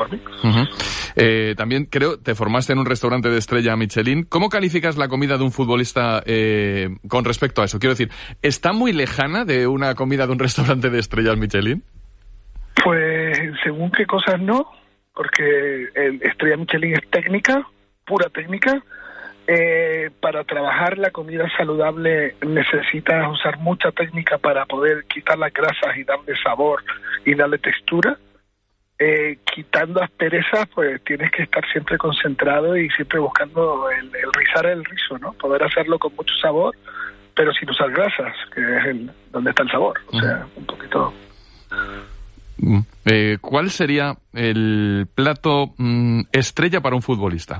por mí. También creo, te formaste en un restaurante de estrella Michelin. ¿Cómo calificas la comida de un futbolista con respecto a eso? Quiero decir, ¿está muy lejana de una comida de un restaurante de estrellas Michelin? Pues según qué cosas no, porque el estrella Michelin es técnica, pura técnica. Para trabajar la comida saludable necesitas usar mucha técnica para poder quitar las grasas y darle sabor y darle textura. Quitando asperezas, pues tienes que estar siempre concentrado y siempre buscando el rizar el rizo, ¿no? Poder hacerlo con mucho sabor, pero sin usar grasas, que es donde está el sabor. O sea, un poquito... ¿Cuál sería el plato estrella para un futbolista?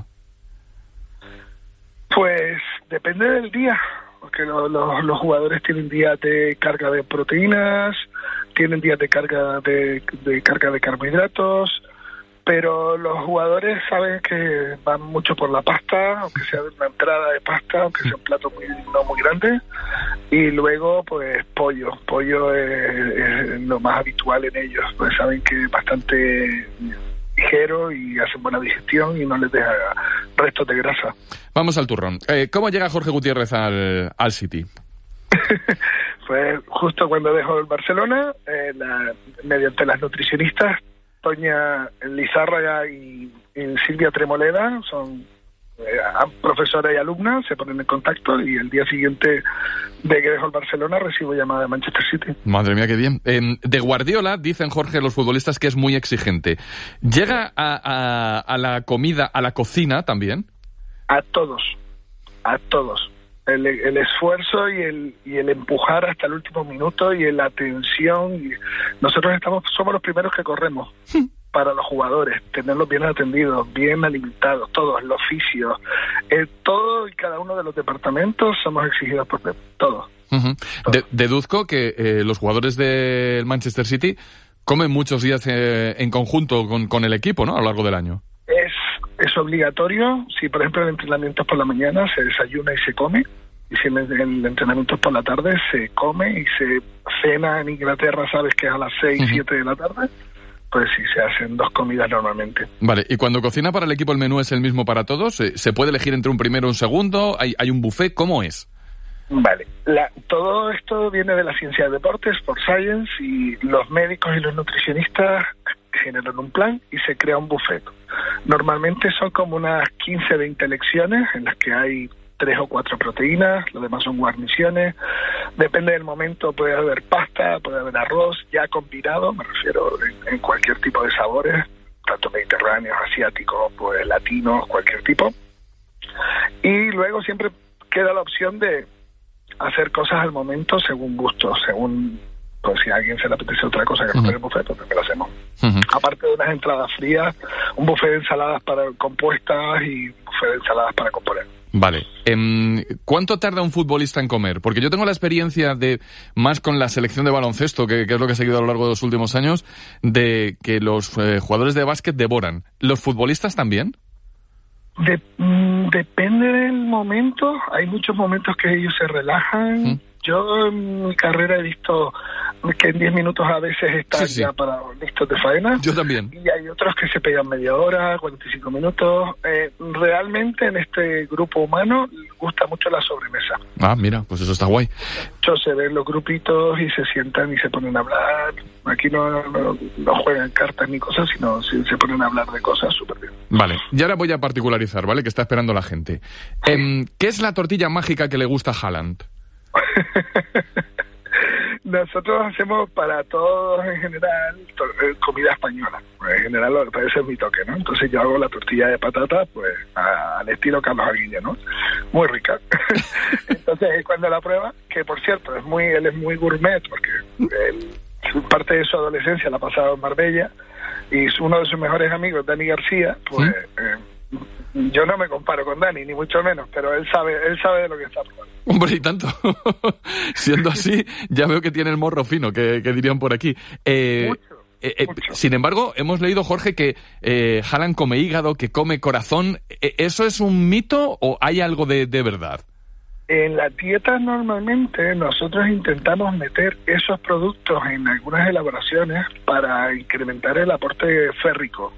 Pues depende del día, porque los jugadores tienen días de carga de proteínas, tienen días de carga de carga de carbohidratos, pero los jugadores saben que van mucho por la pasta, aunque sea una entrada de pasta, aunque sea un plato no muy grande, y luego pues pollo es lo más habitual en ellos, pues saben que es bastante ligero y hacen buena digestión y no les deja restos de grasa. Vamos al turrón. ¿Cómo llega Jorge Gutiérrez al City? Pues justo cuando dejó el Barcelona, mediante las nutricionistas Toña Lizárraga y Silvia Tremoleda, son profesora y alumna, se ponen en contacto y el día siguiente de que dejó el Barcelona recibo llamada de Manchester City. Madre mía, qué bien. De Guardiola, dicen Jorge los futbolistas que es muy exigente. ¿Llega a la comida, a la cocina también? A todos. El esfuerzo y el empujar hasta el último minuto y la atención. Nosotros somos los primeros que corremos para los jugadores, tenerlos bien atendidos, bien alimentados, todos, el oficio, todo y cada uno de los departamentos somos exigidos por todos. Deduzco que los jugadores del Manchester City comen muchos días en conjunto con el equipo, ¿no? A lo largo del año. Es obligatorio. Si, por ejemplo, el entrenamiento es por la mañana, se desayuna y se come. Y si el entrenamiento es por la tarde, se come y se cena. En Inglaterra, sabes que es a las 6, 7 de la tarde. Pues sí, se hacen 2 comidas normalmente. Vale, ¿y cuando cocina para el equipo el menú es el mismo para todos? ¿Se puede elegir entre un primero y un segundo? ¿Hay un buffet? ¿Cómo es? Vale, todo esto viene de la ciencia de deportes, por Science, y los médicos y los nutricionistas generan un plan y se crea un buffet. Normalmente son como unas 15, 20 elecciones en las que hay 3 o 4 proteínas, lo demás son guarniciones. Depende del momento, puede haber pasta, puede haber arroz ya combinado, me refiero en cualquier tipo de sabores, tanto mediterráneos, asiáticos, pues latinos, cualquier tipo. Y luego siempre queda la opción de hacer cosas al momento según gusto, según... Pues si a alguien se le apetece otra cosa que comer el buffet, pues lo hacemos. Aparte de unas entradas frías, un buffet de ensaladas para compuestas y un buffet de ensaladas para componer. Vale. ¿Cuánto tarda un futbolista en comer? Porque yo tengo la experiencia de, más con la selección de baloncesto, que es lo que he seguido a lo largo de los últimos años, de que los jugadores de básquet devoran. ¿Los futbolistas también? Depende del momento. Hay muchos momentos que ellos se relajan. Yo en mi carrera he visto que en 10 minutos a veces están ya para listos de faena. Yo también. Y hay otros que se pegan media hora, 45 minutos. Realmente en este grupo humano gusta mucho la sobremesa. Ah, mira, pues eso está guay. Muchos se ven los grupitos y se sientan y se ponen a hablar. Aquí no juegan cartas ni cosas, sino se ponen a hablar de cosas súper bien. Vale, y ahora voy a particularizar, ¿vale? Que está esperando la gente. ¿Qué es la tortilla mágica que le gusta a Haaland? Nosotros hacemos para todos en general comida española. En general ese es mi toque, ¿no? Entonces yo hago la tortilla de patata pues al estilo Carlos Aguilla, ¿no? Muy rica. Entonces cuando la prueba, que por cierto él es muy gourmet porque parte de su adolescencia la ha pasado en Marbella y uno de sus mejores amigos, Dani García, pues yo no me comparo con Dani, ni mucho menos, pero él sabe de lo que está probando. Hombre, y tanto. Siendo así, ya veo que tiene el morro fino, que dirían por aquí. Mucho. Sin embargo, hemos leído, Jorge, que Haaland come hígado, que come corazón. ¿Eso es un mito o hay algo de verdad? En la dieta normalmente nosotros intentamos meter esos productos en algunas elaboraciones para incrementar el aporte férrico.